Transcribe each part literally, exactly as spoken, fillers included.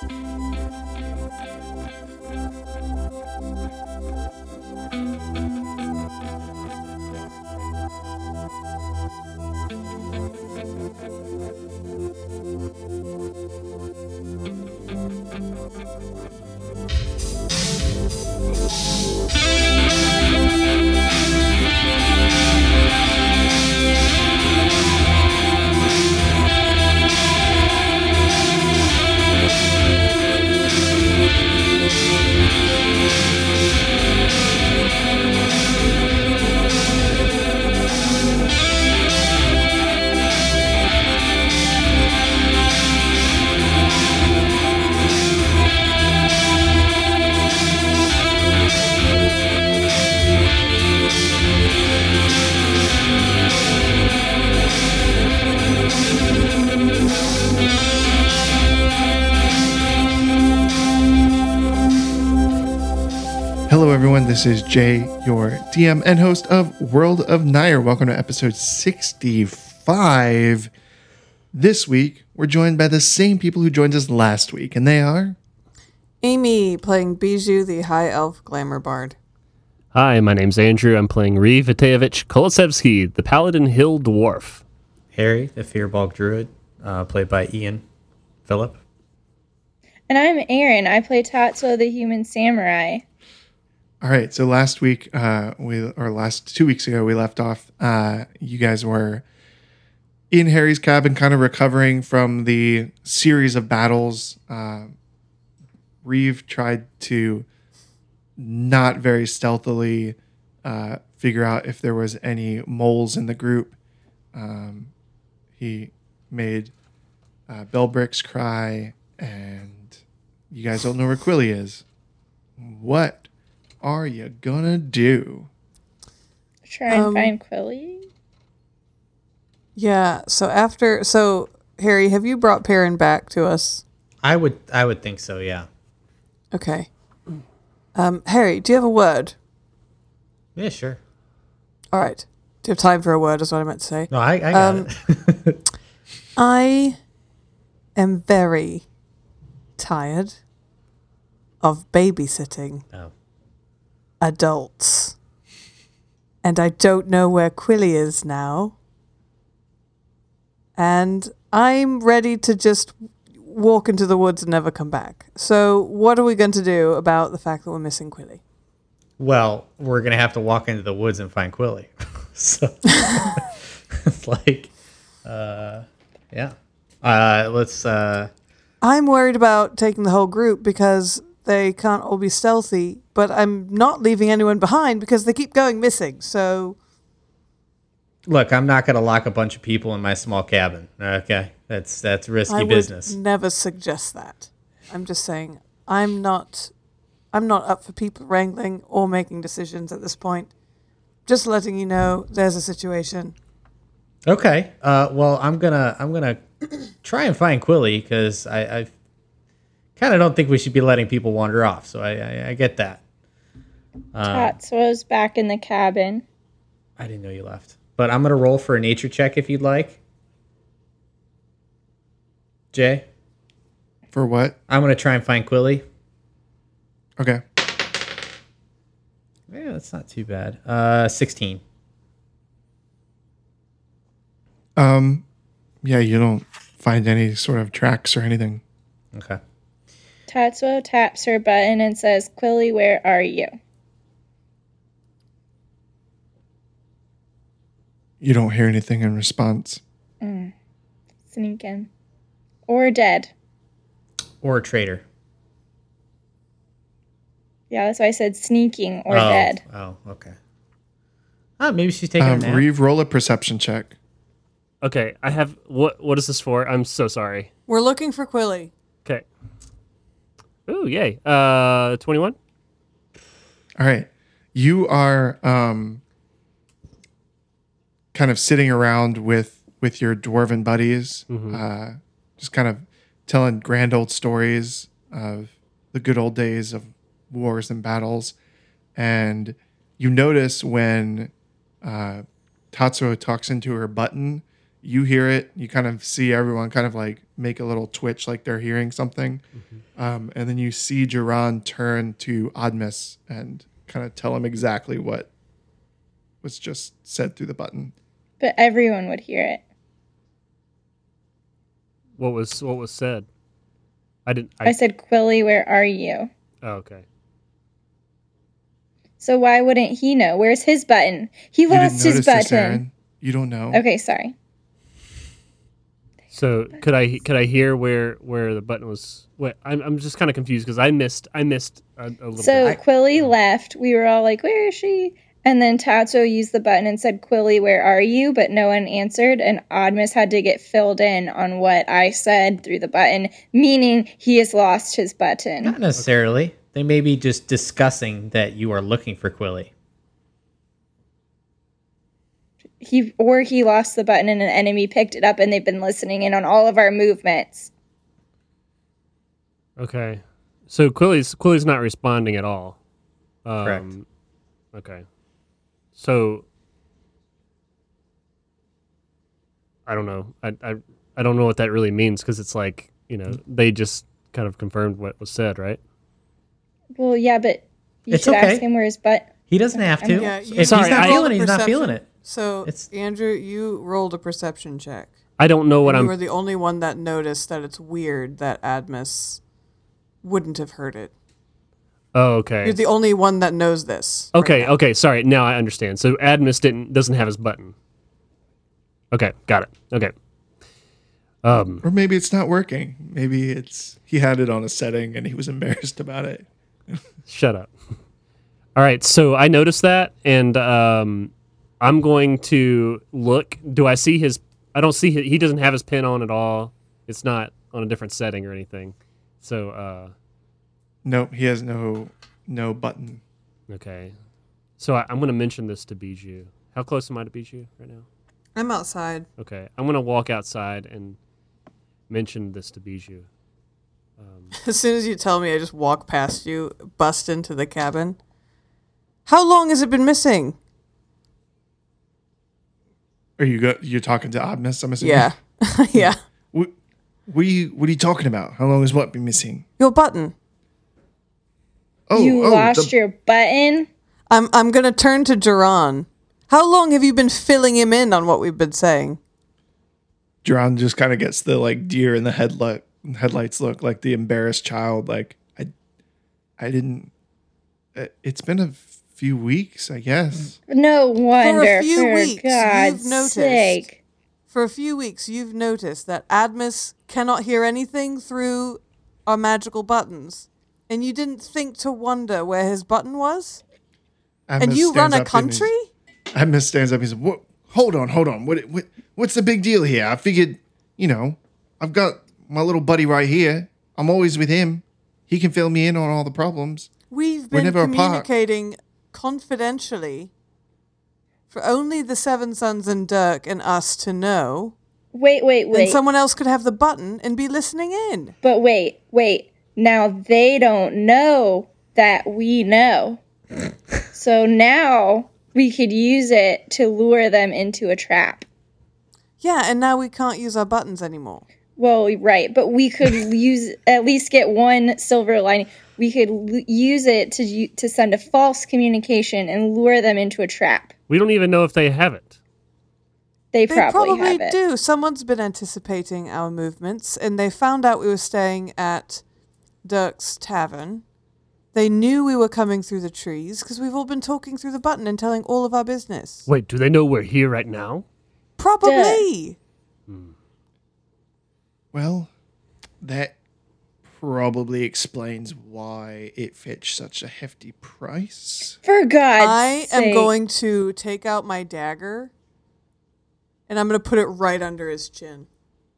Hello, everyone. This is Jay, your D M and host of World of Nair. Welcome to episode sixty-five. This week, we're joined by the same people who joined us last week, and they are... Amy, playing Bijou, the High Elf Glamour Bard. Hi, my name's Andrew. I'm playing Reeve Viteyevich Kolosevsky, the Paladin Hill Dwarf. Harry, the Fearbog Druid, uh, played by Ian Phillip. And I'm Aaron. I play Tatsuo, the Human Samurai. All right, so last week, uh, we or last two weeks ago, we left off. Uh, you guys were in Harry's cabin, kind of recovering from the series of battles. Uh, Reeve tried to not very stealthily uh, figure out if there was any moles in the group. Um, he made uh, Bellbricks cry, and you guys don't know where Quilly is. What are you gonna do? Try and Um, find Quilly? Yeah, so after... So, Harry, have you brought Perrin back to us? I would, I would think so. Yeah. Okay. Um, Harry, do you have a word? Yeah, sure. All right. Do you have time for a word, is what I meant to say. No, I, I got Um, it. I am very tired of babysitting Oh. adults. And I don't know where Quilly is now. And I'm ready to just walk into the woods and never come back. So what are we going to do about the fact that we're missing Quilly? Well, we're gonna have to walk into the woods and find Quilly. So it's like, uh, yeah. Uh, let's. Uh, I'm worried about taking the whole group because they can't all be stealthy, but I'm not leaving anyone behind because they keep going missing. So look, I'm not gonna lock a bunch of people in my small cabin. Okay, that's that's risky I business. would never suggest that. I'm just saying I'm not I'm not up for people wrangling or making decisions at this point. Just letting you know there's a situation. Okay. Uh, well, I'm gonna I'm gonna try and find Quilly because I, I kind of don't think we should be letting people wander off. So I I, I get that. Um, Tatsuo's back in the cabin. I didn't know you left, but I'm gonna roll for a nature check if you'd like. Jay, For what? I'm gonna try and find Quilly. Okay. Yeah, that's not too bad. Uh, sixteen. Um, yeah, you don't find any sort of tracks or anything. Okay. Tatsuo taps her button and says, Quilly, where are you? You don't hear anything in response. Mm. Sneak in. Or dead. Or a traitor. Yeah, that's why I said sneaking or oh. dead. Oh, okay. Oh, maybe she's taking Um, a nap. Reeve, roll a perception check. Okay, I have... What? What is this for? I'm so sorry. We're looking for Quilly. Okay. Ooh, yay. Uh, twenty-one? All right. You are um, kind of sitting around with, with your dwarven buddies, Mm-hmm. uh, just kind of telling grand old stories of the good old days of wars and battles. And you notice when uh, Tatsuo talks into her button, you hear it. You kind of see everyone kind of like make a little twitch like they're hearing something. Mm-hmm. Um, and then you see Duran turn to Admis and kind of tell him exactly what was just said through the button. But everyone would hear it. What was what was said? I didn't. I, I said, Quilly, where are you? Oh, okay. So why wouldn't he know? Where's his button? He You lost didn't his notice this, button. Aaron. You don't know. Okay, sorry. So could I could I hear where where the button was? Wait, I'm I'm just kind of confused because I missed I missed a, a little So bit. Quilly left. We were all like, where is she? And then Tatsuo used the button and said, Quilly, where are you? But no one answered. And Admus had to get filled in on what I said through the button, meaning he has lost his button. Not necessarily. Okay. They may be just discussing that you are looking for Quilly. He or he lost the button and an enemy picked it up and they've been listening in on all of our movements. Okay, so Quilly's Quilly's not responding at all. Um, Correct. Okay, so I don't know. I I I don't know what that really means because it's like, you know, they just kind of confirmed what was said, right? Well, yeah, but you It's should okay. ask him where his butt. He doesn't have to. Yeah, if you- he's Sorry, not I- feeling it, he's not Perception. feeling it. So, It's- Andrew, you rolled a perception check. I don't know what you I'm. were the only one that noticed that it's weird that Admus wouldn't have heard it. Oh, okay. You're the only one that knows this. right Okay, now. okay, sorry. Now I understand. So Admis didn't doesn't have his button. Okay, got it. Okay. Um, Or maybe it's not working. Maybe it's he had it on a setting and he was embarrassed about it. shut up. All right, so I noticed that, and um, I'm going to look. Do I see his? I don't see his, he doesn't have his pin on at all. It's not on a different setting or anything. So uh, Nope, he has no no button. okay. So I, I'm going to mention this to Bijou. How close am I to Bijou right now? I'm outside. Okay, I'm going to walk outside and mention this to Bijou. Um, As soon as you tell me, I just walk past you, bust into the cabin. How long has it been missing? Are you go, you're talking to Admis, I'm assuming? Yeah. yeah. What, what are you what are you talking about? How long has what been missing? Your button. Oh, you oh, lost the- your button? I'm I'm gonna turn to Duran. How long have you been filling him in on what we've been saying? Duran just kind of gets the like deer in the headlight headlights look, like the embarrassed child. Like I, I didn't. It, it's been a few weeks, I guess. No wonder. For a few for weeks, God's you've noticed. sake. For a few weeks, you've noticed that Admus cannot hear anything through our magical buttons, and you didn't think to wonder where his button was. Admis And you run stands a up and country? he's- Admis stands up. He says, "What? Hold on, hold on. What, what? What's the big deal here? I figured, you know, I've got my little buddy right here. I'm always with him. He can fill me in on all the problems. We've We're been never apart. communicating confidentially for only the Seven Sons and Dirk and us to know. Wait, wait, wait. And someone else could have the button and be listening in. But wait, wait. Now they don't know that we know. So now we could use it to lure them into a trap. Yeah, and now we can't use our buttons anymore. Well, right, but we could use at least get one silver lining. We could l- use it to u- to send a false communication and lure them into a trap. we don't even know if they have it. They, They probably, probably have it. do. Someone's been anticipating our movements, and they found out we were staying at Dirk's Tavern. They knew we were coming through the trees because we've all been talking through the button and telling all of our business. Wait, do they know we're here right now? Probably. Well, that probably explains why it fetched such a hefty price. For God's I sake. am going to take out my dagger, and I'm going to put it right under his chin.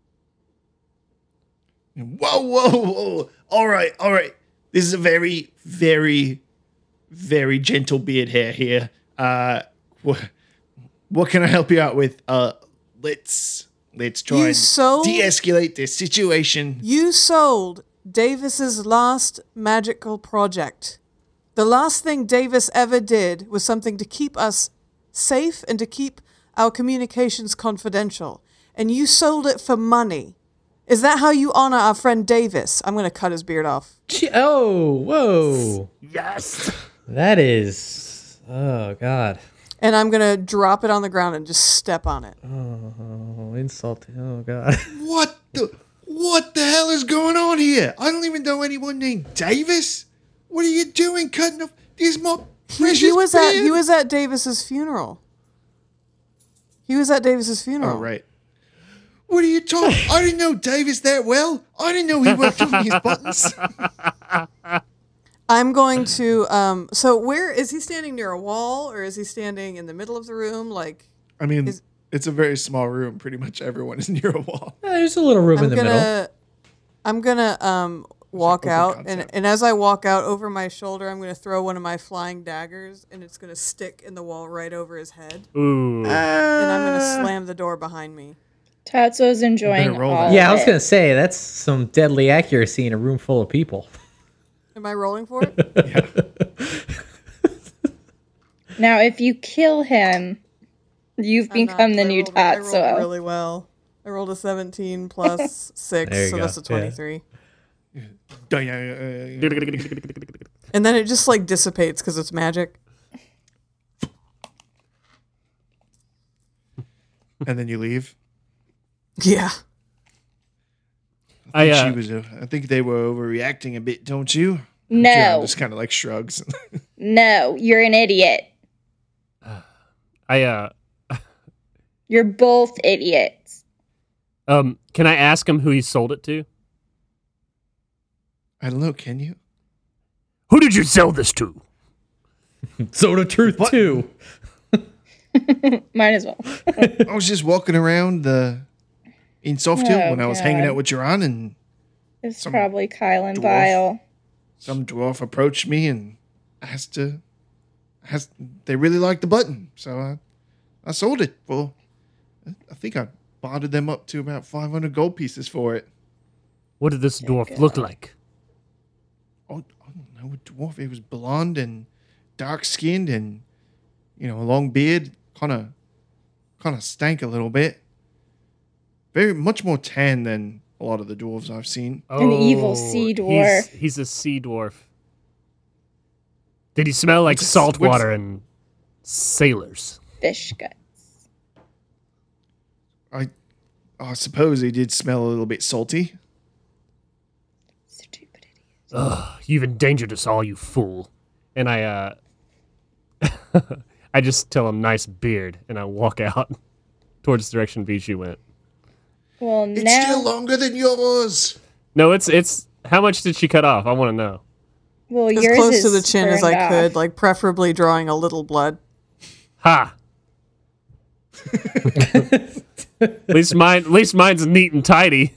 Whoa, whoa, whoa! All right, all right. This is a very, very, very gentle beard hair here. Uh, what, what can I help you out with? Uh, let's let's try You and sold- de-escalate this situation. You sold Davis's last magical project. The last thing Davis ever did was something to keep us safe and to keep our communications confidential. And you sold it for money. Is that how you honor our friend Davis? I'm going to cut his beard off. Gee, oh, whoa. Yes. That is. Oh, God. And I'm going to drop it on the ground and just step on it. Oh, insult. Oh, God. What the what the hell is going on here? I don't even know anyone named Davis. What are you doing cutting off this is my He, precious he was at beard? he was at Davis's funeral. He was at Davis's funeral. Oh, right. What are you talking? I didn't know Davis that well. I didn't know he worked on his buttons. I'm going to um so where is he standing near a wall or is he standing in the middle of the room like I mean, Is- it's a very small room. Pretty much everyone is near a wall. Uh, There's a little room in I'm the gonna middle. I'm gonna um walk open out and, concept. and as I walk out over my shoulder I'm gonna throw one of my flying daggers and it's gonna stick in the wall right over his head Ooh. and I'm gonna slam the door behind me. Tatsuo's enjoying roll all that. Yeah, I of was it. going to say, that's some deadly accuracy in a room full of people. Am I rolling for it? Now, if you kill him, you've I'm not, become the I new rolled- I rolled Tatsuo. really well. I rolled a seventeen plus six, There you so go, that's a yeah. twenty-three. And And then it just like dissipates because it's magic. then you leave. Yeah. I she uh, was. Uh, I think they were overreacting a bit, don't you? No, John just kind of like shrugs. no, you're an idiot. I uh You're both idiots. um can I ask him who he sold it to? I don't know. Can you? Who did you sell this to? Soda Truth What? two. Might as well. I was just walking around the in Soft Hill Oh, when I was hanging God. out with Duran, and It's Some probably Kyle and dwarf. Vile. some dwarf approached me and asked to. Asked, they really liked the button, so I, I sold it for. I think I bartered them up to about five hundred gold pieces for it. What did this dwarf look like? Oh, I don't know, a dwarf. It was blonde and dark skinned, and you know, a long beard. Kind of, kind of stank a little bit. Very much more tan than a lot of the dwarves I've seen. An evil sea dwarf. He's, he's a sea dwarf. Did he smell like What's a- salt what's- water and sailors? Fish guts. I, I suppose he did smell a little bit salty. Stupid idiot. Ugh, you've endangered us all, you fool. And I, uh, I just tell him, nice beard, and I walk out towards the direction Bijou went. Well, It's now still longer than yours. No, it's, it's, how much did she cut off? I want to know. well, As yours close to is the chin as burned I off. could, like preferably drawing a little blood. Ha! At least mine, at least mine's neat and tidy.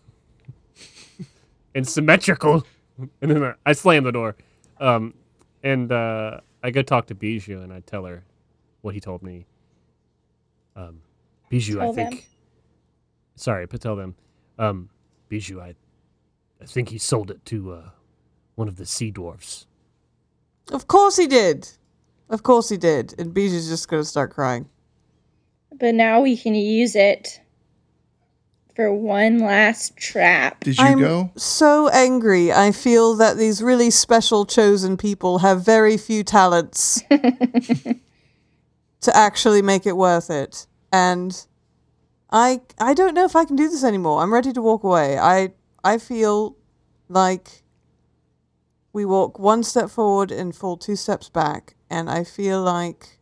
And symmetrical. And then I, I slam the door. Um, and, uh, I go talk to Bijou and I tell her what he told me. Um, Bijou, Tell I think. them. Sorry, but tell them. Um, Bijou, I, I think he sold it to uh, one of the sea dwarfs. Of course he did. Of course he did. And Bijou's just going to start crying. But now we can use it for one last trap. Did you I'm go? so angry. I feel that these really special chosen people have very few talents to actually make it worth it. And I I don't know if I can do this anymore. I'm ready to walk away. I I feel like we walk one step forward and fall two steps back, and I feel like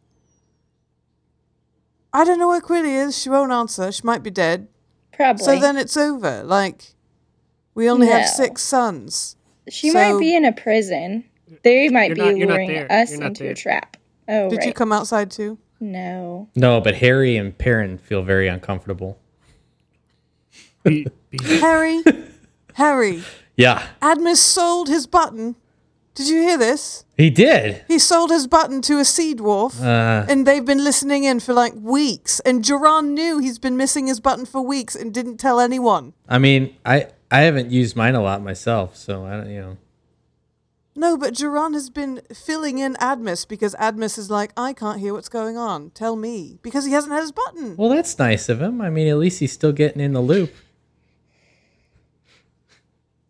I don't know where Quilly is. She won't answer. She might be dead. Probably. So then it's over. Like, we only No. have six sons. she so- might be in a prison. They might You're be not- you're not luring there. us You're not into there. a trap. Oh, Did right. you come outside too? No. No, but Harry and Perrin feel very uncomfortable. Bi- Bijou. Harry, Harry, Yeah, Admus sold his button. Did you hear this? he did. He sold his button to a sea dwarf, Uh, and they've been listening in for like weeks. And Duran knew he's been missing his button for weeks and didn't tell anyone. I mean, I I haven't used mine a lot myself, so I don't, you know. No, but Duran has been filling in Admus because Admus is like, I can't hear what's going on. Tell me. Because he hasn't had his button. Well, that's nice of him. I mean, at least he's still getting in the loop.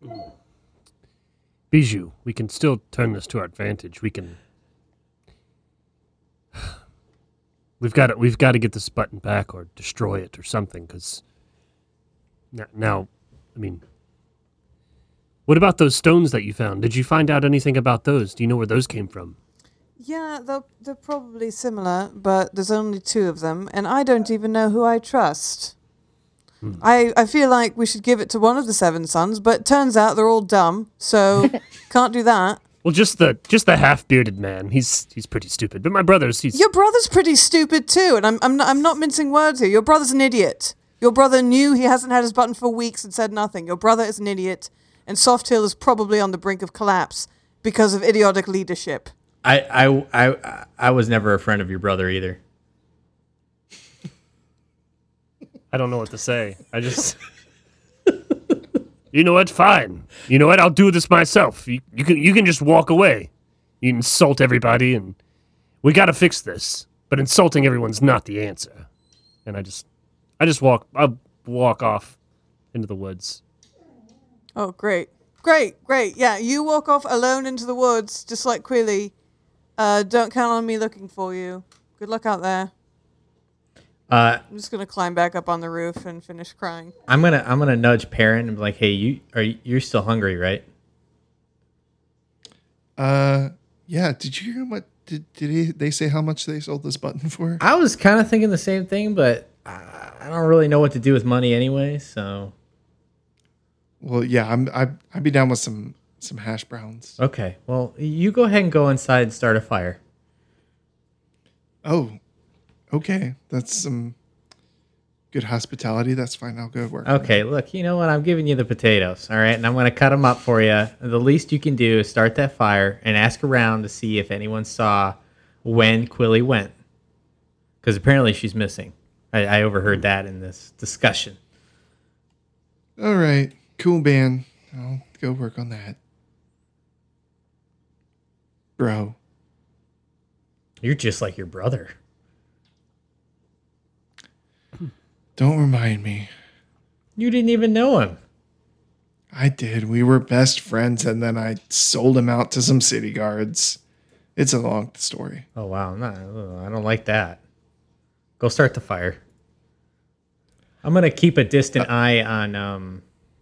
Bijou, we can still turn this to our advantage. We can. We've got to, we've got to get this button back or destroy it or something. Because now, now, I mean, what about those stones that you found? Did you find out anything about those? Do you know where those came from? Yeah, they're, they're probably similar, but there's only two of them, and I don't even know who I trust. Hmm. I, I feel like we should give it to one of the seven sons, but it turns out they're all dumb, so can't do that. Well, just the just the half-bearded man. He's he's pretty stupid. But my brother's he's Your brother's pretty stupid too, and I'm I'm not, I'm not mincing words here. Your brother's an idiot. Your brother knew he hasn't had his button for weeks and said nothing. Your brother is an idiot, and Soft Hill is probably on the brink of collapse because of idiotic leadership. I, I, I, I was never a friend of your brother either. I don't know what to say. I just You know what? Fine. You know what? I'll do this myself. You, you can you can just walk away. You insult everybody, and we got to fix this. But insulting everyone's not the answer. And I just, I just walk. I walk off into the woods. Oh, great, great, great. Yeah, you walk off alone into the woods, just like Quilly. Uh, don't count on me looking for you. Good luck out there. Uh, I'm just gonna climb back up on the roof and finish crying. I'm gonna I'm gonna nudge Perrin and be like, "Hey, you are you, you're still hungry, right?" Uh, yeah. Did you hear what? Did did he, they say how much they sold this button for? I was kind of thinking the same thing, but I, I don't really know what to do with money anyway. So Well, yeah. I'm I I'd be down with some some hash browns. okay, well, you go ahead and go inside and start a fire. Oh, okay. That's some good hospitality. That's fine. I'll go work. Okay, look, you know what? I'm giving you the potatoes, all right? And I'm going to cut them up for you. The least you can do is start that fire and ask around to see if anyone saw when Quilly went. Because apparently she's missing. I, I overheard that in this discussion. All right. Cool, man. I'll go work on that. Bro. You're just like your brother. Don't remind me. You didn't even know him. I did. We were best friends, and then I sold him out to some city guards. It's a long story. Oh, wow. No, I don't like that. Go start the fire. I'm going to keep a distant uh, eye on um,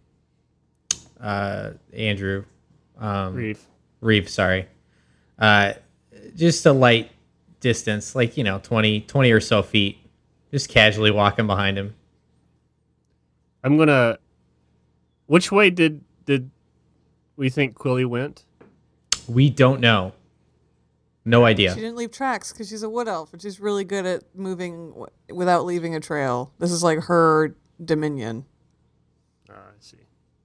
uh, Andrew. Um, Reeve. Reeve, sorry. Uh, just a light distance, like, you know, twenty, twenty or so feet. Just casually walking behind him. I'm gonna. Which way did did we think Quilly went? We don't know. No idea. She didn't leave tracks because she's a wood elf, and she's really good at moving w- without leaving a trail. This is like her dominion. Ah, I see.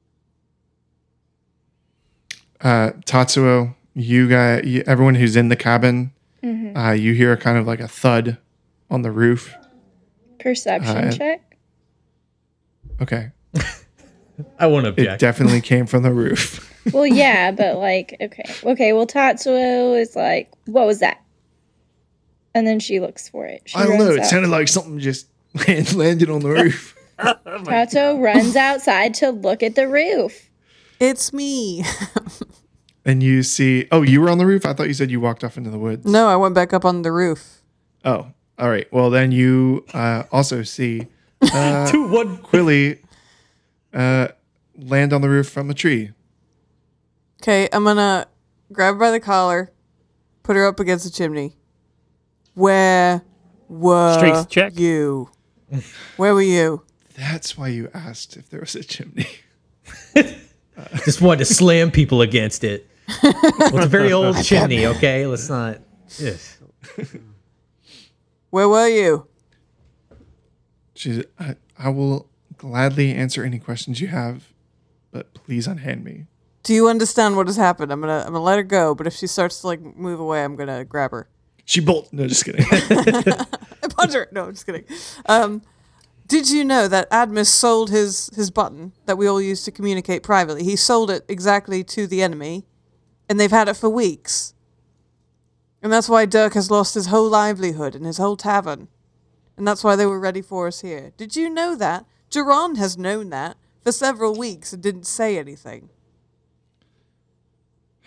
Uh, Tatsuo, you guys, you, everyone who's in the cabin, mm-hmm. uh, you hear kind of like a thud on the roof. Perception uh, check. Okay. I won't object. It definitely came from the roof. Well, yeah, but like, okay. Okay, well, Tatsuo is like, what was that? And then she looks for it. She I don't know. It out. sounded like something just landed on the roof. Oh Tatsuo runs outside to look at the roof. It's me. And you see, oh, you were on the roof? I thought you said you walked off into the woods. No, I went back up on the roof. Oh, all right. Well, then you uh, also see uh, Two one Quilly uh, land on the roof from a tree. Okay, I'm gonna grab her by the collar, put her up against the chimney. Where were Strength check. you? Where were you? That's why you asked if there was a chimney. Just wanted to slam people against it. Well, it's a very old chimney, okay? Let's not. Ugh. Where were you? She's, I, I will gladly answer any questions you have, but please unhand me. Do you understand what has happened? I'm gonna I'm gonna let her go, but if she starts to like move away, I'm gonna grab her. She bolt. No, just kidding. I punch her. No, I'm just kidding. Um, did you know that Admus sold his his button that we all use to communicate privately? He sold it exactly to the enemy, and they've had it for weeks. And that's why Dirk has lost his whole livelihood and his whole tavern. And that's why they were ready for us here. Did you know that? Duran has known that for several weeks and didn't say anything.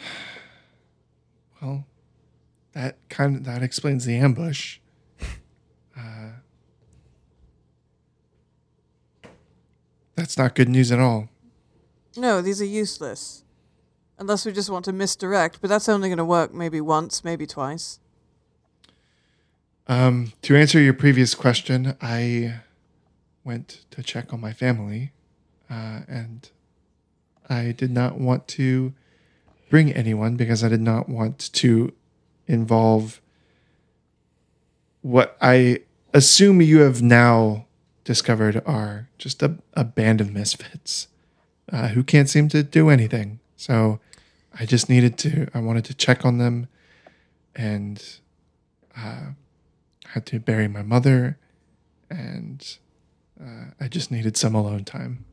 Well, that kind of that explains the ambush. Uh, that's not good news at all. No, these are useless. Unless we just want to misdirect, but that's only going to work maybe once, maybe twice. Um, to answer your previous question, I went to check on my family, uh, and I did not want to bring anyone because I did not want to involve what I assume you have now discovered are just a, a band of misfits uh, who can't seem to do anything. So I just needed to, I wanted to check on them, and uh, had to bury my mother, and uh, I just needed some alone time.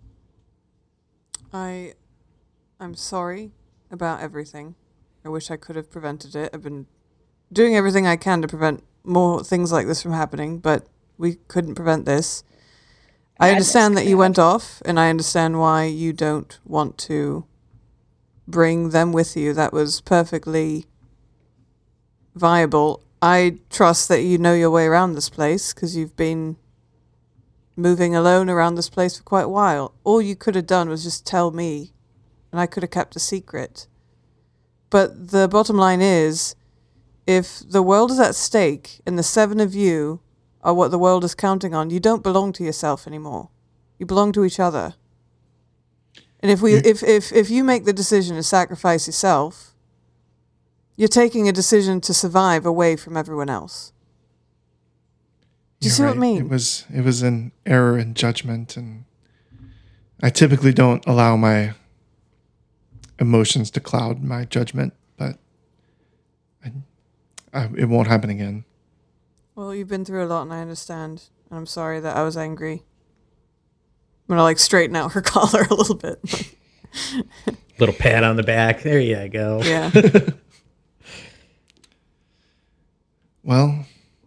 I, I'm sorry about everything. I wish I could have prevented it. I've been doing everything I can to prevent more things like this from happening, but we couldn't prevent this. I understand that you went off, and I understand why you don't want to bring them with you. That was perfectly viable. I trust that you know your way around this place because you've been moving alone around this place for quite a while. All you could have done was just tell me, and I could have kept a secret. But the bottom line is, if the world is at stake and the seven of you are what the world is counting on, you don't belong to yourself anymore. You belong to each other. And if we, Yeah. if, if, if you make the decision to sacrifice yourself, you're taking a decision to survive away from everyone else. Do you You're see what I right. mean? It was it was an error in judgment, and I typically don't allow my emotions to cloud my judgment, but I, I, it won't happen again. Well, you've been through a lot, and I understand. And I'm sorry that I was angry. I'm gonna like straighten out her collar a little bit. Little pat on the back. There you go. Yeah. Well,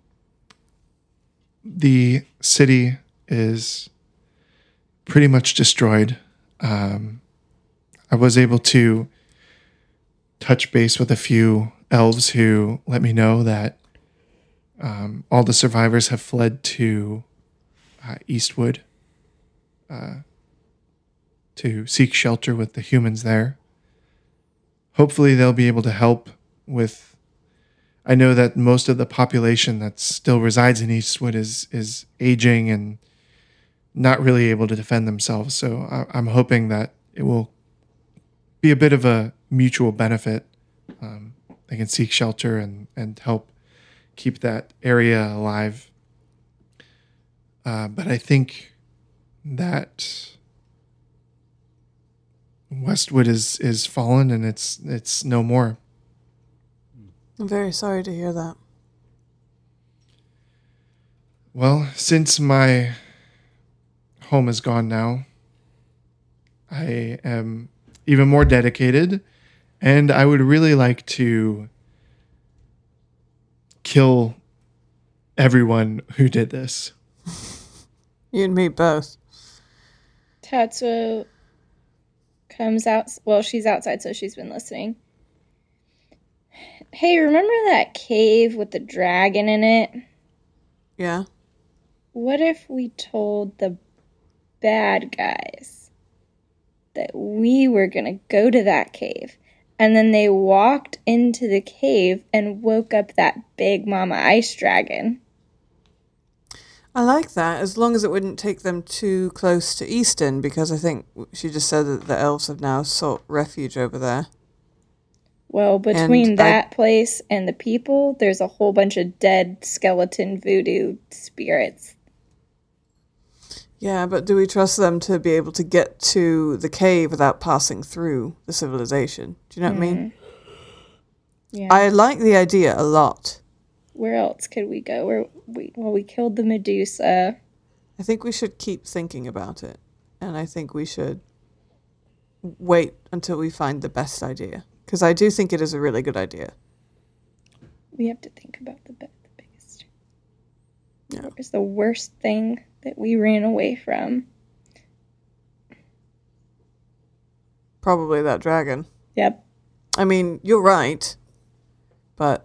the city is pretty much destroyed. Um, I was able to touch base with a few elves who let me know that um, all the survivors have fled to uh, Eastwood uh, to seek shelter with the humans there. Hopefully they'll be able to help with... I know that most of the population that still resides in Eastwood is is aging and not really able to defend themselves. So I, I'm hoping that it will be a bit of a mutual benefit. Um, they can seek shelter and, and help keep that area alive. Uh, but I think that Westwood is is fallen and it's it's no more. I'm very sorry to hear that. Well, since my home is gone now, I am even more dedicated, and I would really like to kill everyone who did this. You and me both. Tatsuo comes out. Well, she's outside, so she's been listening. Hey, remember that cave with the dragon in it? Yeah. What if we told the bad guys that we were going to go to that cave, and then they walked into the cave and woke up that big mama ice dragon? I like that, as long as it wouldn't take them too close to Easton, because I think she just said that the elves have now sought refuge over there. Well, between And that I- place and the people, there's a whole bunch of dead skeleton voodoo spirits. Yeah, but do we trust them to be able to get to the cave without passing through the civilization? Do you know what I mean? Yeah. I like the idea a lot. Where else could we go? Where we well, we killed the Medusa. I think we should keep thinking about it, and I think we should wait until we find the best idea, because I do think it is a really good idea. We have to think about the, be- the biggest. Yeah. What was the worst thing that we ran away from? Probably that dragon. Yep. I mean, you're right, but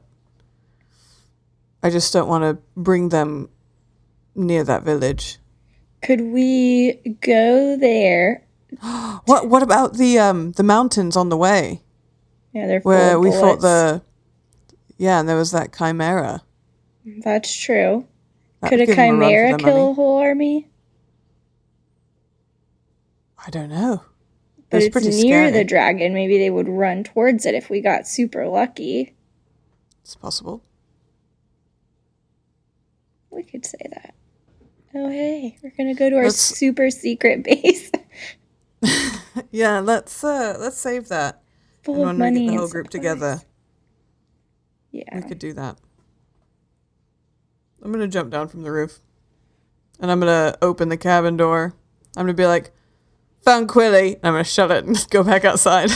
I just don't want to bring them near that village. Could we go there? What What about the um the mountains on the way Yeah, they're full where of we fought bullets. the? Yeah, and there was that chimera. That's true. That Could would a give 'em run for chimera their kill money. a whole army? I don't know. But It's it's pretty near scary. the dragon. Maybe they would run towards it if we got super lucky. It's possible. We could say that. Oh, hey, we're gonna go to our Let's- super secret base Yeah, let's uh let's save that. full And of when we money get the and whole group supplies. together, Yeah. we could do that. I'm gonna jump down from the roof, and I'm gonna open the cabin door. I'm gonna be like, "Found Quilly." And I'm gonna shut it and go back outside.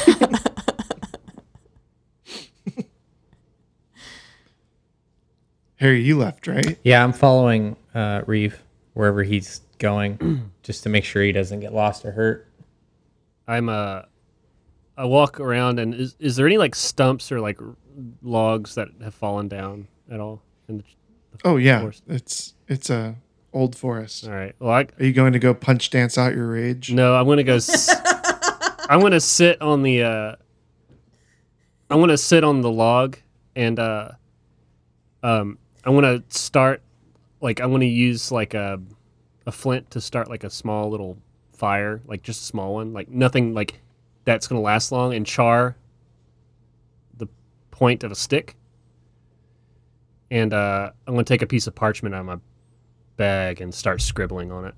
Harry, you left, right? Yeah, I'm following uh, Reeve wherever he's going, just to make sure he doesn't get lost or hurt. I'm uh, I walk around, and is is there any like stumps or like r- logs that have fallen down at all? In the, Oh yeah, Forest. it's it's a old forest. all right. Well, I, Are you going to go punch dance out your rage? no, I'm gonna go. S- I'm gonna sit on the. Uh, I'm gonna sit on the log, and uh, um, I'm gonna start. Like I'm gonna use like a, a flint to start like a small little fire, like just a small one, like nothing like that's gonna last long, and char the point of a stick. And uh, I'm gonna take a piece of parchment out of my bag and start scribbling on it.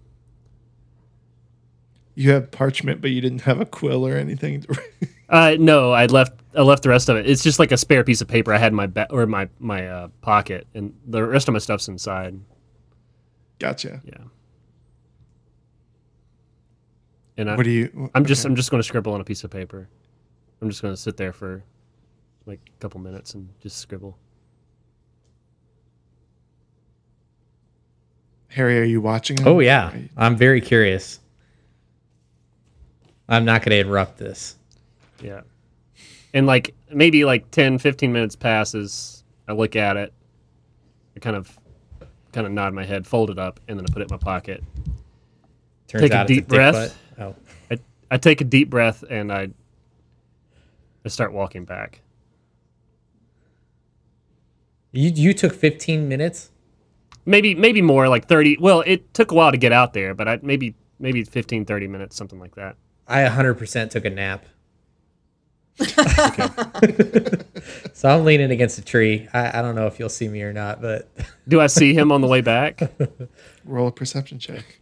You have parchment, but you didn't have a quill or anything. Uh, no, I left. I left the rest of it. It's just like a spare piece of paper I had in my ba- or my my uh, pocket, and the rest of my stuff's inside. Gotcha. Yeah. And I, What do you? I'm just okay. I'm just going to scribble on a piece of paper. I'm just going to sit there for like a couple minutes and just scribble. Harry, are you watching? him? Oh yeah, Right. I'm very curious. I'm not going to interrupt this. Yeah. And like maybe like ten, fifteen minutes passes. I look at it. I kind of kind of nod my head, fold it up, and then I put it in my pocket. Turns Take a out deep it's a dick breath. butt. Oh, I, I take a deep breath and I I start walking back. you you took fifteen minutes. Maybe maybe more, like thirty. Well, it took a while to get out there, but I maybe maybe fifteen, thirty minutes, something like that. I one hundred percent took a nap. So I'm leaning against a tree. I, I don't know if you'll see me or not, but Do I see him on the way back? Roll a perception check.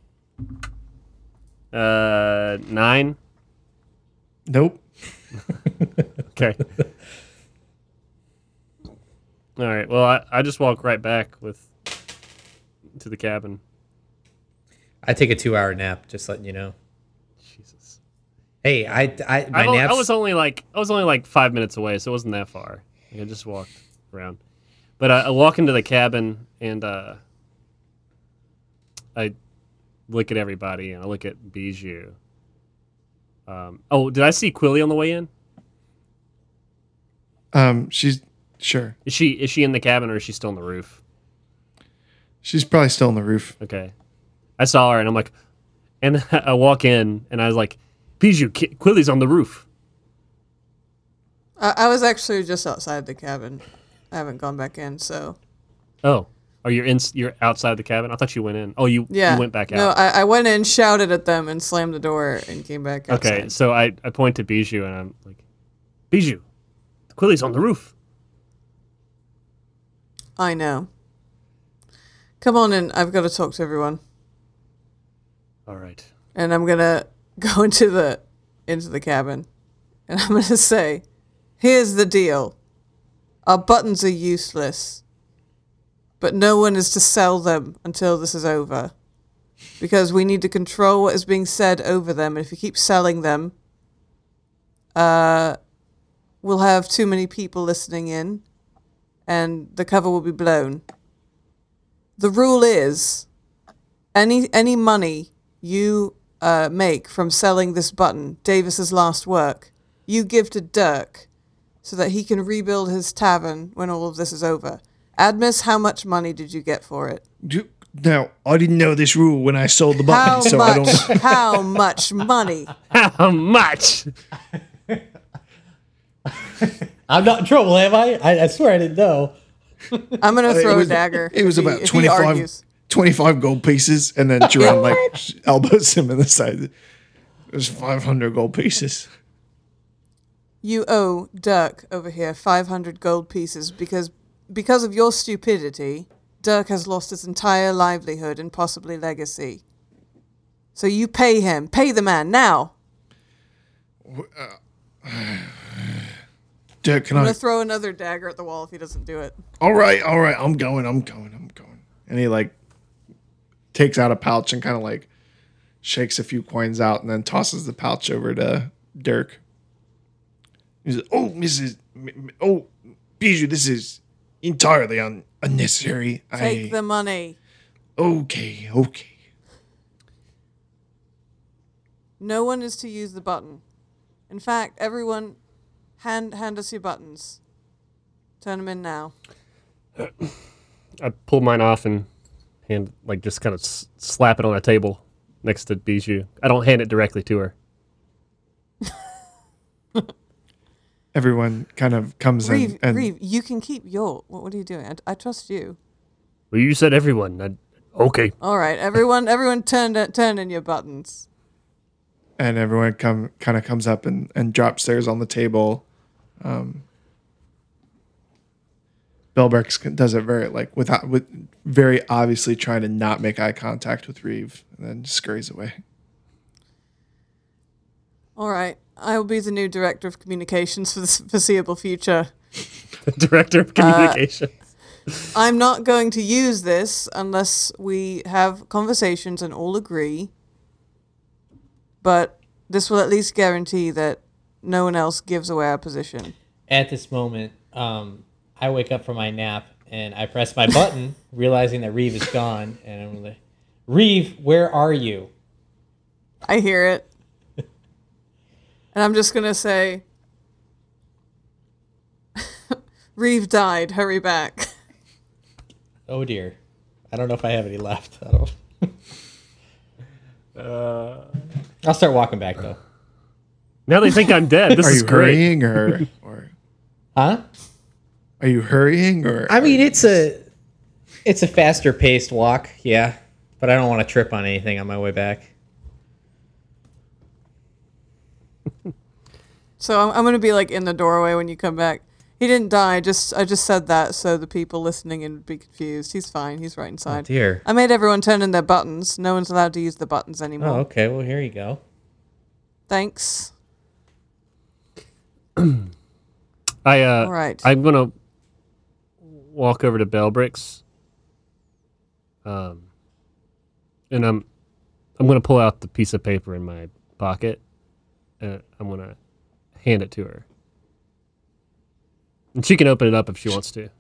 Uh, nine. Nope. Okay. All right. Well, I, I just walk right back with to the cabin. I take a two hour nap, just letting you know. Jesus. Hey, I, I my I, naps. I was only like I was only like five minutes away, so it wasn't that far. Like, I just walked around, but I, I walk into the cabin and uh, I look at everybody and I look at Bijou. Um, oh, did I see Quilly on the way in? Um, she's sure. Is she is she in the cabin or is she still on the roof? She's probably still on the roof. Okay, I saw her and I'm like, and I walk in and I was like, Bijou, Ki- Quilly's on the roof. I, I was actually just outside the cabin. I haven't gone back in, so Oh, oh, you're in. You're outside the cabin. I thought you went in. Oh, you yeah. you went back out. No, I, I went in, shouted at them, and slammed the door, and came back outside. Okay, so I, I point to Bijou and I'm like, Bijou, Quilly's on the roof. I know. Come on in. I've got to talk to everyone, All right. and I'm gonna go into the into the cabin, and I'm gonna say, "Here's the deal. Our buttons are useless, but no one is to sell them until this is over, because we need to control what is being said over them. And if you keep selling them, uh, we'll have too many people listening in, and the cover will be blown. The rule is, any any money you uh, make from selling this button, Davis's last work, you give to Dirk so that he can rebuild his tavern when all of this is over. Admis, how much money did you get for it? Do- Now, I didn't know this rule when I sold the How button, so I much? don't. How much money? How much? I'm not in trouble, am I? I, I swear I didn't know. I'm gonna It throw was- a dagger. It was if he- about if he twenty-five, argues. twenty-five gold pieces, and then Jerome like elbows him in the side. It was five hundred gold pieces. You owe Dirk over here five hundred gold pieces because because of your stupidity, Dirk has lost his entire livelihood and possibly legacy. So you pay him. Pay the man now. Dirk, can I'm I? gonna throw another dagger at the wall if he doesn't do it. All right, all right, I'm going, I'm going, I'm going. And he like takes out a pouch and kind of like shakes a few coins out and then tosses the pouch over to Dirk. He says, "Oh, Missus M- M- Oh, Bijou, this is entirely un- unnecessary. Take I the money. okay, okay." No one is to use the button. In fact, everyone, hand hand us your buttons. Turn them in now. I pull mine off and hand, like, just kind of s- slap it on a table next to Bijou. I don't hand it directly to her. Everyone kind of comes Reeve, in and Reeve, you can keep your. What, what are you doing? I, I trust you. Well, you said everyone. I, okay. All right, everyone, everyone, turn turn in your buttons. and everyone come kind of comes up and, and drops theirs on the table. Um, Belbrix does it very like without with very obviously trying to not make eye contact with Reeve, and then scurries away. All right, I will be the new director of communications for the foreseeable future. The director of communications. I'm not going to use this unless we have conversations and all agree. But this will at least guarantee that no one else gives away our position. At this moment, um, I wake up from my nap and I press my button, realizing that Reeve is gone. And I'm like, Reeve, where are you? I hear it. And I'm just going to say, Reeve died. Hurry back. Oh dear. I don't know if I have any left. I don't. Uh, I'll start walking back though. now they think I'm dead. This Are is you great. hurrying or or Huh? are you hurrying or? I mean, it's a it's a faster paced walk, yeah, but I don't want to trip on anything on my way back. So I'm, I'm going to be like in the doorway when you come back. He didn't die. Just I just said that so the people listening would be confused. He's fine. He's right Oh inside. dear. I made everyone turn in their buttons. No one's allowed to use the buttons anymore. Oh, okay. Well, here you go. Thanks. I uh, All right. I'm gonna walk over to Belbrix, um, and I'm I'm gonna pull out the piece of paper in my pocket, and I'm gonna hand it to her, and she can open it up if she wants to.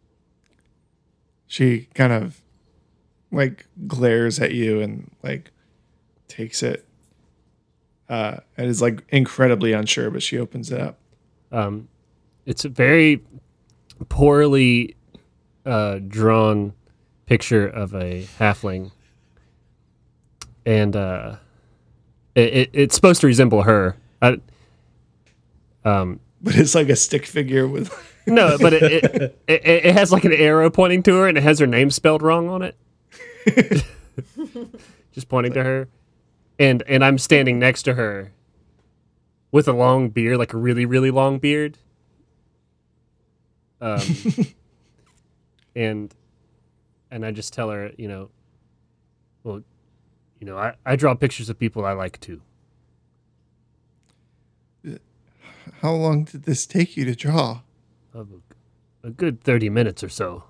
She kind of like glares at you and like takes it, uh, and is like incredibly unsure, but she opens it up. Um, it's a very poorly uh, drawn picture of a halfling, and uh, it, it, it's supposed to resemble her. I, um, But it's like a stick figure with. no, but it, it, it it has like an arrow pointing to her, and it has her name spelled wrong on it. Just pointing to her, and and I'm standing next to her with a long beard, like a really really long beard. Um, and and I just tell her, you know, well, you know, I, I draw pictures of people I like too. How long did this take you to draw? Of a, a good thirty minutes or so.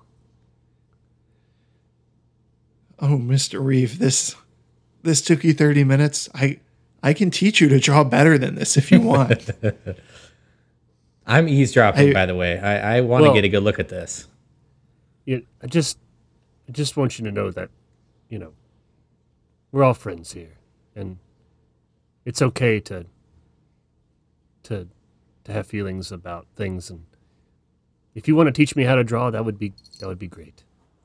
Oh, Mister Reeve, this this took you thirty minutes. I I can teach you to draw better than this if you want. I'm eavesdropping, I- by the way. I, I want to Well- get a good look at this. You, I just I just want you to know that, you know, we're all friends here, and it's okay to to to have feelings about things, and if you want to teach me how to draw, that would be that would be great.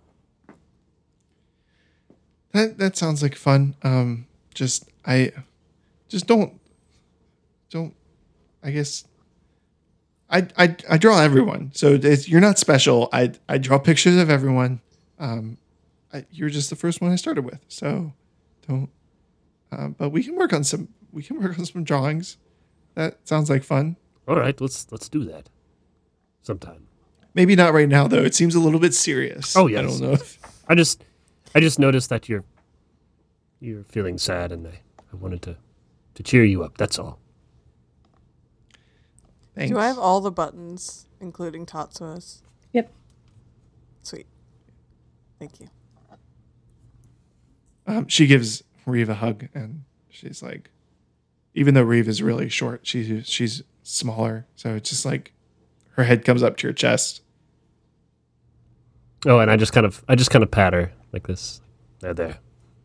That that sounds like fun. Um, just I, just don't, don't. I guess. I I I draw everyone, so it's, you're not special. I I draw pictures of everyone. Um, I, you're just the first one I started with, so don't. Um, but we can work on some. We can work on some drawings. That sounds like fun. All right, let's let's do that sometime. Maybe not right now though. It seems a little bit serious. Oh, yes. I don't know. If, I just I just noticed that you're you're feeling sad, and I, I wanted to to cheer you up. That's all. thanks. Do I have all the buttons, including Tatsuo's? Yep. Sweet. Thank you. Um, she gives Reeve a hug, and she's like, even though Reeve is really short, she's she's smaller, so it's just like her head comes up to your chest. Oh, and I just kind of I just kind of pat her like this. There, there.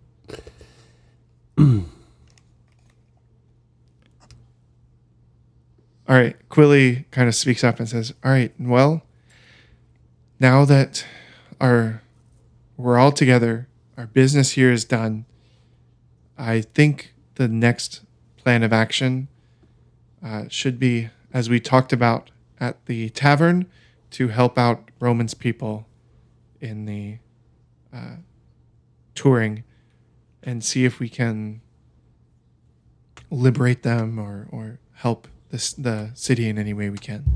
All right, Quilly kind of speaks up and says, "All right, well, now that our we're all together, our business here is done. I think the next plan of action uh, should be, as we talked about at the tavern, to help out Roman's people in the uh, touring and see if we can liberate them or, or help this, the city in any way we can."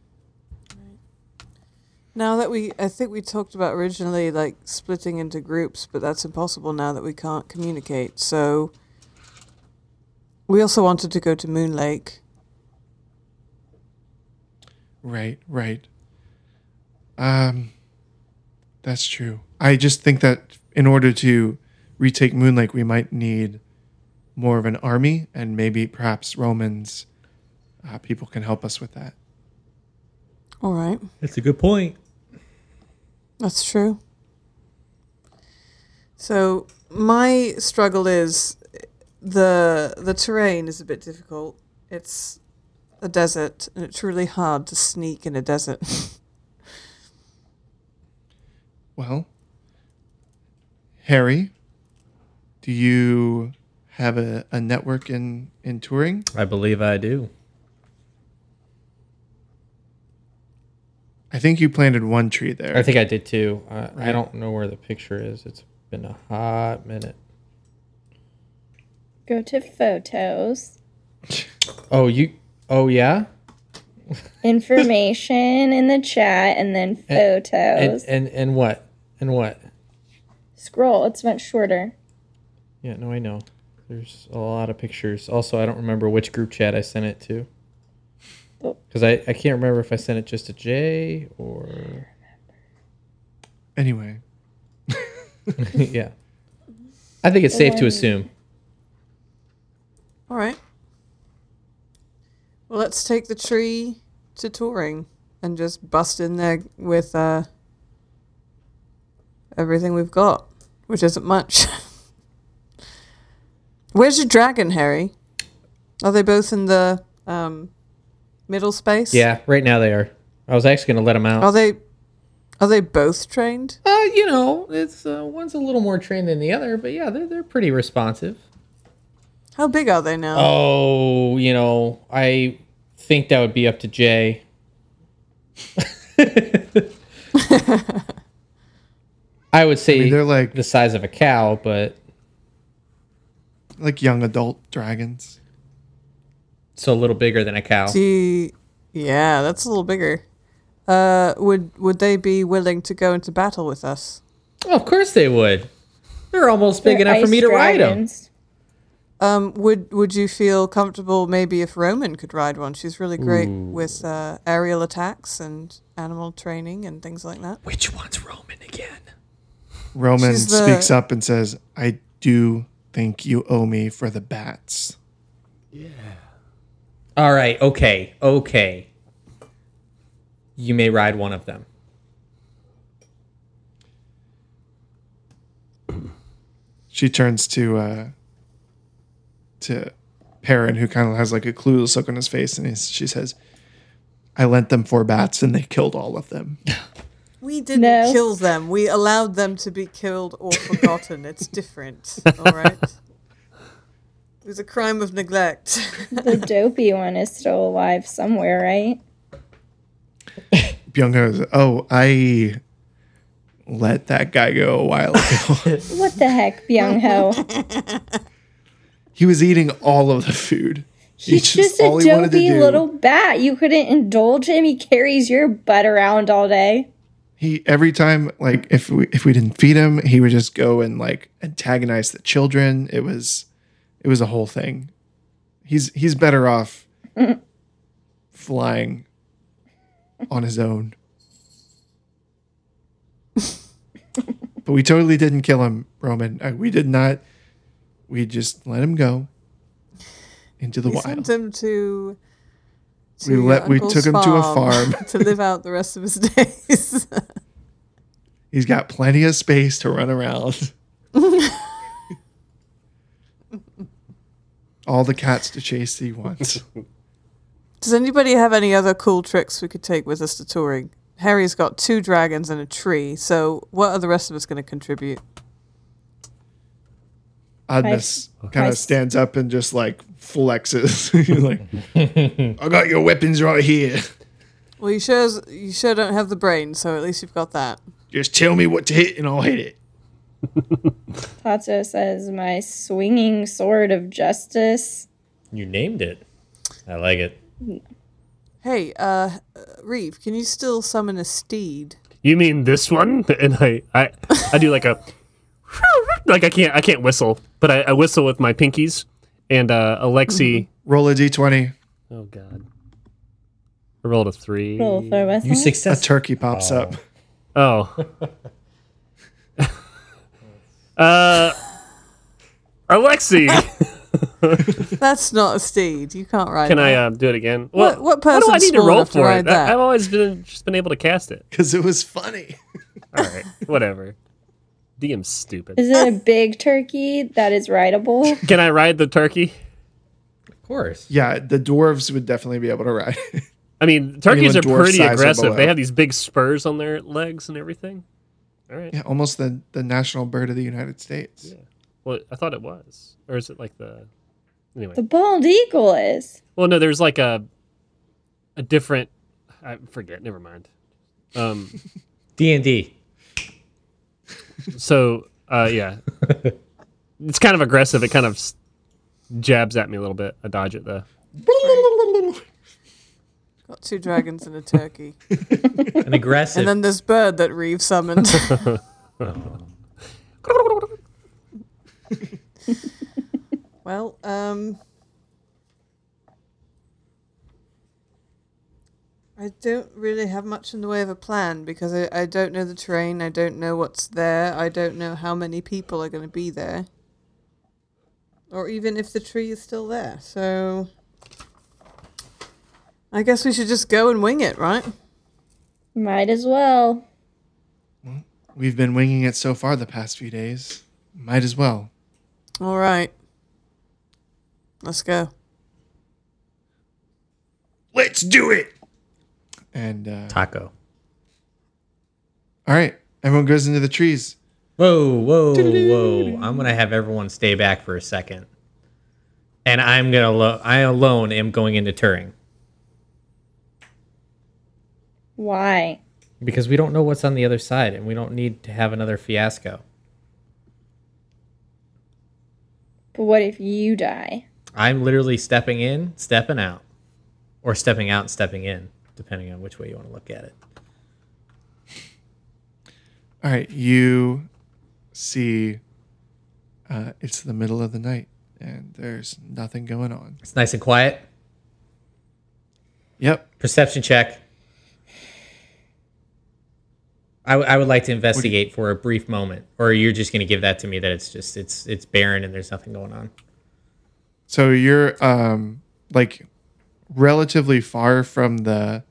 Now that we, I think we talked about originally like splitting into groups, but that's impossible now that we can't communicate. So we also wanted to go to Moon Lake. Right, right. Um, that's true. I just think that in order to retake Moon Lake, we might need more of an army, and maybe perhaps Romans uh, people can help us with that. All right. That's a good point. That's true. So my struggle is the the terrain is a bit difficult. It's a desert, and it's really hard to sneak in a desert. Well, Harry, do you have a, a network in, in touring? I believe I do. I think you planted one tree there. I think I did too. Uh, Right. I don't know where the picture is. It's been a hot minute. Go to photos, Oh, you. Oh, yeah. information in the chat, and then And photos. and and what? And what? Scroll. It's much shorter. Yeah, no, I know. There's a lot of pictures. Also, I don't remember which group chat I sent it to. Oh. Because I, I can't remember if I sent it just to Jay or... Anyway, yeah. I think it's safe to assume. All right. Well, let's take the tree to touring and just bust in there with uh, everything we've got, which isn't much. Where's your dragon, Harry? Are they both in the um, middle space? Yeah, right now they are. I was actually going to let them out. Are they? Are they both trained? Uh, you know, it's uh, one's a little more trained than the other, but yeah, they're they're pretty responsive. How big are they now? Oh, you know, I think that would be up to Jay. I would say I mean, they're like the size of a cow, but like young adult dragons. so a little bigger than a cow. Do you, yeah, that's a little bigger. Uh, would would they be willing to go into battle with us? Oh, of course they would. They're almost big They're enough for ice me to ride them. dragons. Um, would would you feel comfortable maybe if Roman could ride one? She's really great Ooh. with uh, aerial attacks and animal training and things like that. Which one's Roman again? Roman She's the- speaks up and says, "I do think you owe me for the bats." All right, okay, okay. You may ride one of them. She turns to uh, to Perrin, who kind of has like a clueless look on his face, and he's, she says, I lent them four bats and they killed all of them. We didn't No. kill them. We allowed them to be killed or forgotten. It's different. All right. It was a crime of neglect. The dopey one is still alive somewhere, right? Byung goes, "Oh, I let that guy go a while ago. What the heck, Byung Ho? He was eating all of the food. He He's just a all he wanted to dopey do- little bat. You couldn't indulge him. He carries your butt around all day. He every time, like if we if we didn't feed him, he would just go and like antagonize the children. It was it was a whole thing. He's he's better off flying on his own. But we totally didn't kill him, Roman. Uh, We did not. We just let him go into the We wild. sent him to. to We your let- we uncle's took him to a farm. to live out the rest of his days. He's got plenty of space to run around. All the cats to chase he wants. Does anybody have any other cool tricks we could take with us to touring? Harry's got two dragons and a tree, so what are the rest of us going to contribute? Oddness kind I of s- stands up and just like flexes. You're like, I got your weapons right here. Well, you sure you sure don't have the brain, so at least you've got that. Just tell me what to hit and I'll hit it. Tatsu says, my swinging sword of justice. You named it. I like it. Hey, uh, Reeve, can you still summon a steed? You mean this one? And I, I, I do like a, like I can't, I can't whistle, but I, I whistle with my pinkies. And uh, Alexi, Roll a d twenty. oh god, I rolled a three. Roll for whistle. You A success. turkey pops up. Oh. uh, Alexi, That's not a steed. You can't ride can I that. uh, do it again? What- what Why do I person's need to small roll enough to for ride it? that? I've always been just been able to cast it. Because it was funny. All right, whatever. D M's stupid. Is it a big turkey that is rideable? Can I ride the turkey? Of course. Yeah, the dwarves would definitely be able to ride. I mean, turkeys Anyone are dwarf pretty size or aggressive. below. They have these big spurs on their legs and everything. All right. Yeah, almost the, the national bird of the United States. Well, I thought it was, or is it like the? Anyway. The bald eagle is. Well, no, there's like a a different. I forget. Never mind. Um. D and D. So, uh, yeah, it's kind of aggressive. It kind of s- jabs at me a little bit. I dodge it though. Got two dragons and a turkey. An aggressive. And then this bird that Reeve summoned. Well, um... I don't really have much in the way of a plan because I, I don't know the terrain, I don't know what's there, I don't know how many people are going to be there. Or even if the tree is still there, so... I guess we should just go and wing it, right? Might as well. We've been winging it so far the past few days. Might as well. All right. Let's go. Let's do it. And uh, Taco. all right, everyone goes into the trees. Whoa, whoa, whoa. I'm going to have everyone stay back for a second. And I'm going to, lo- I alone am going into Turing. Why? Because we don't know what's on the other side and we don't need to have another fiasco. But what if you die? I'm literally stepping in, stepping out. Or stepping out and stepping in, depending on which way you want to look at it. All right, you see uh, it's the middle of the night and there's nothing going on. It's nice and quiet. Yep. Perception check. I, w- I would like to investigate for a brief moment, or you're just going to give that to me that it's just it's it's barren and there's nothing going on. So you're um like relatively far from the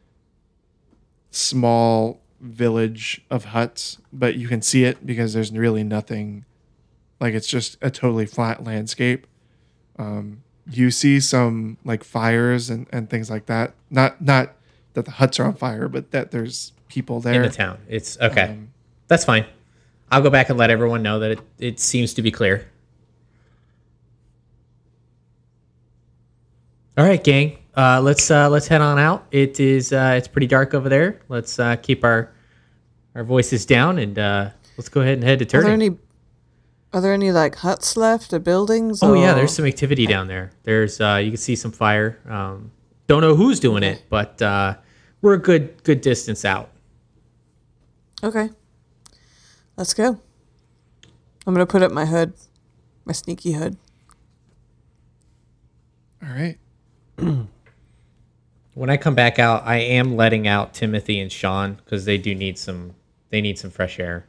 small village of huts, but you can see it because there's really nothing. Like it's just a totally flat landscape. Um, you see some like fires and, and things like that. Not not that the huts are on fire, but that there's people there. In the town. It's okay. Um, That's fine. I'll go back and let everyone know that it, it seems to be clear. All right, gang. Uh, let's uh, let's head on out. It is uh, it's pretty dark over there. Let's uh, keep our our voices down and uh, let's go ahead and head to Are there Turning. any? Are there any like huts left or buildings? Oh yeah, or- there's some activity down there. There's uh, you can see some fire. Um, don't know who's doing it, but uh, we're a good good distance out. Okay. Let's go. I'm gonna put up my hood, my sneaky hood. all right. When I come back out, I am letting out Timothy and Sean because they do need some. They need some fresh air.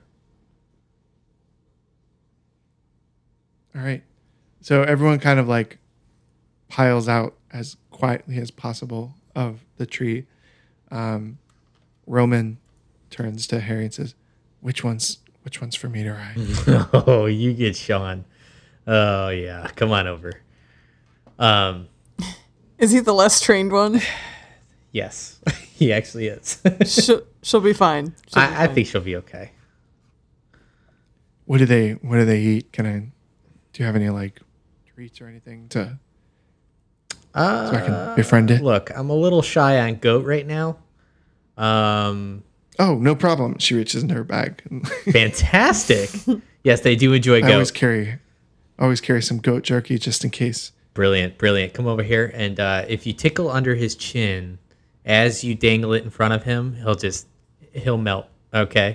All right. So everyone kind of like piles out as quietly as possible of the tree. Um, Roman turns to Harry and says, "Which one's which one's for me to ride?" Oh, you get Sean. Oh yeah, come on over. Um, Is he the less trained one? yes, he actually is. she'll, she'll be fine. She'll be I, I fine. think she'll be okay. What do they What do they eat? Can I? Do you have any like treats or anything to Uh, so I can befriend it? Look, I'm a little shy on goat right now. Um, Oh, no problem. She reaches in her bag. fantastic. Yes, they do enjoy I always goat. carry, always carry some goat jerky just in case. Brilliant, brilliant. Come over here, and uh, if you tickle under his chin as you dangle it in front of him, he'll just he'll melt. Okay.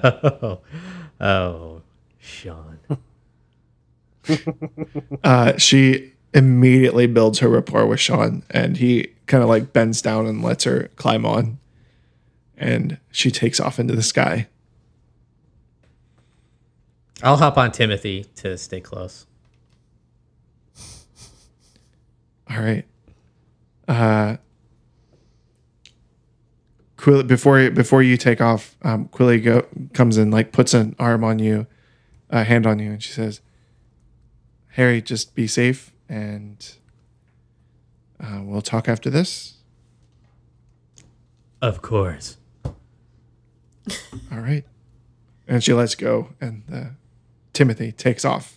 Oh, Sean. Uh, she immediately builds her rapport with Sean, and he kind of like bends down and lets her climb on, and she takes off into the sky. I'll hop on Timothy to stay close. All right. Uh, Quill, before before you take off, um, Quilly go, comes in, like puts an arm on you, a hand on you, and she says, "Harry, just be safe, and uh, we'll talk after this." Of course. All right. And she lets go, and uh, Timothy takes off.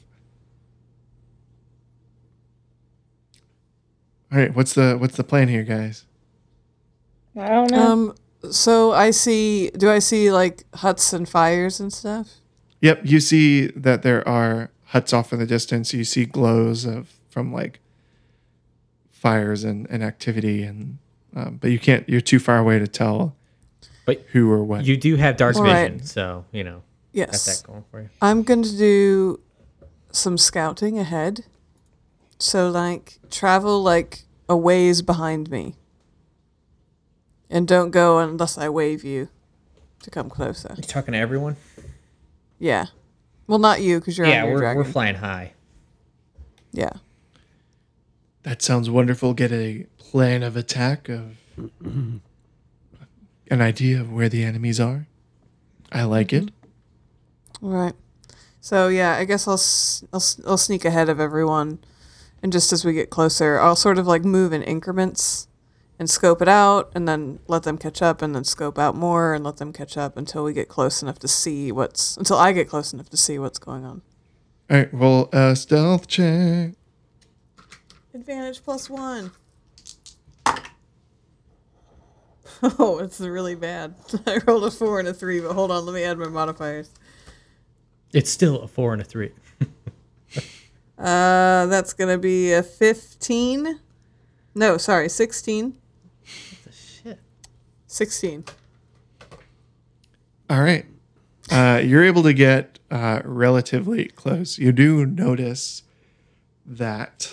All right, what's the what's the plan here, guys? I don't know. Um. So I see. Do I see like huts and fires and stuff? Yep, you see that there are huts off in the distance. You see glows of from like fires and, and activity, and um, but you can't. You're too far away to tell But who or what. you do have dark All vision, right. so you know got Yes. that going for you. I'm going to do some scouting ahead. So, like, travel, like, a ways behind me. And don't go unless I wave you to come closer. You talking to everyone? Yeah. Well, not you, because you're Yeah, on your we're dragon. we're flying high. Yeah. That sounds wonderful. Get a plan of attack of an idea of where the enemies are. I like it. All right. So, yeah, I guess I'll, s- I'll, s- I'll sneak ahead of everyone. And just as we get closer, I'll sort of, like, move in increments and scope it out, and then let them catch up, and then scope out more and let them catch up until we get close enough to see what's... Until I get close enough to see what's going on. All right, roll a stealth check. Advantage plus one. Oh, it's really bad. I rolled a four and a three, but hold on, let me add my modifiers. It's still a four and a three. Uh, that's gonna be a fifteen. No, sorry, sixteen. Shit. Sixteen. All right. Uh, you're able to get uh, relatively close. You do notice that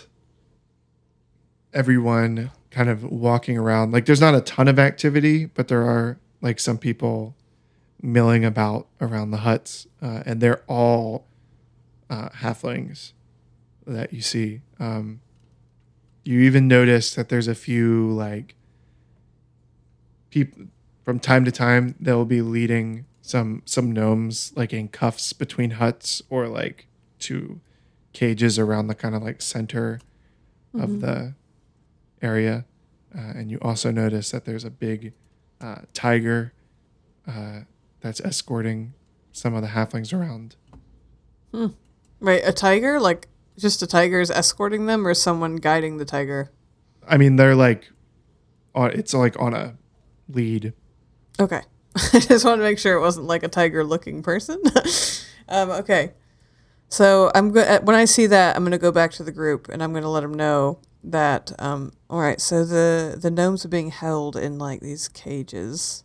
everyone kind of walking around, like there's not a ton of activity, but there are like some people milling about around the huts, uh, and they're all uh, halflings that you see. Um, you even notice that there's a few like people from time to time they'll be leading some some gnomes like in cuffs between huts or like to cages around the kind of like center of the area. Uh, and you also notice that there's a big uh, tiger uh, that's escorting some of the halflings around. Right, a tiger? Like, just a tiger is escorting them, or someone guiding the tiger? I mean, they're like, on, it's like on a lead. Okay. I just want to make sure it wasn't like a tiger-looking person. um, okay. So I'm go- when I see that, I'm going to go back to the group, and I'm going to let them know that, um, all right, so the, the gnomes are being held in, like, these cages.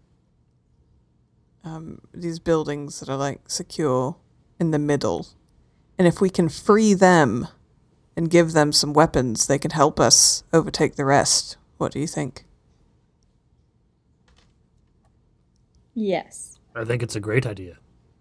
Um, these buildings that are, like, secure in the middle. And if we can free them and give them some weapons, they can help us overtake the rest. What do you think? Yes. I think it's a great idea.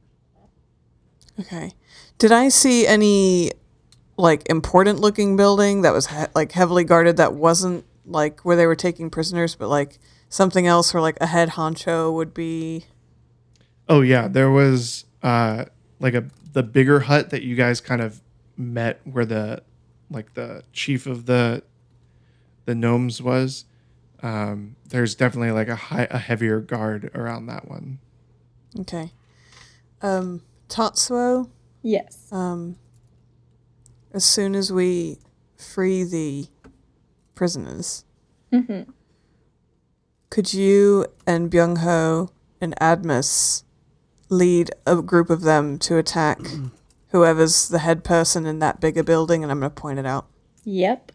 Okay. Did I see any, like, important looking building that was, he- like, heavily guarded that wasn't, like, where they were taking prisoners, but, like, something else where, like, a head honcho would be? Oh yeah, there was uh, like a the bigger hut that you guys kind of met where the like the chief of the the gnomes was. Um, there's definitely like a high a heavier guard around that one. Okay. Um, Tatsuo, Yes. um, as soon as we free the prisoners, Mm-hmm. could you and Byung-ho and Admus lead a group of them to attack whoever's the head person in that bigger building, and I'm going to point it out. Yep.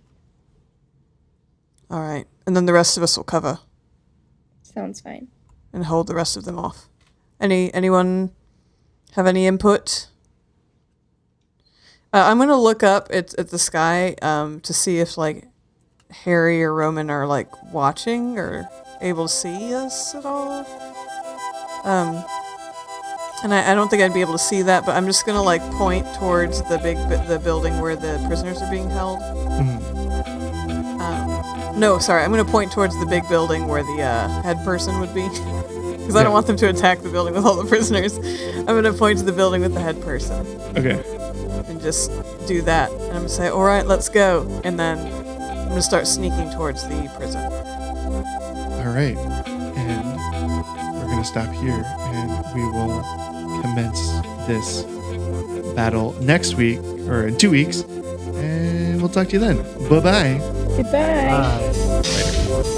All right. And then the rest of us will cover Sounds fine. and hold the rest of them off. Any Anyone have any input? Uh, I'm going to look up at, at the sky um, to see if, like, Harry or Roman are, like, watching or able to see us at all. Um, and I, I don't think I'd be able to see that, but I'm just going to, like, point towards the big bu- the building where the prisoners are being held. Um, no, sorry, I'm going to point towards the big building where the uh, head person would be. Because I don't Yeah. want them to attack the building with all the prisoners. I'm going to point to the building with the head person Okay. and just do that. And I'm going to say, all right, let's go. And then I'm going to start sneaking towards the prison. All right. And we're going to stop here and we will commence this battle next week or in two weeks. And we'll talk to you then. Bye-bye. Goodbye. Bye.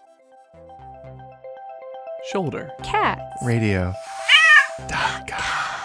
Shoulder. Cats. Radio. Dot com.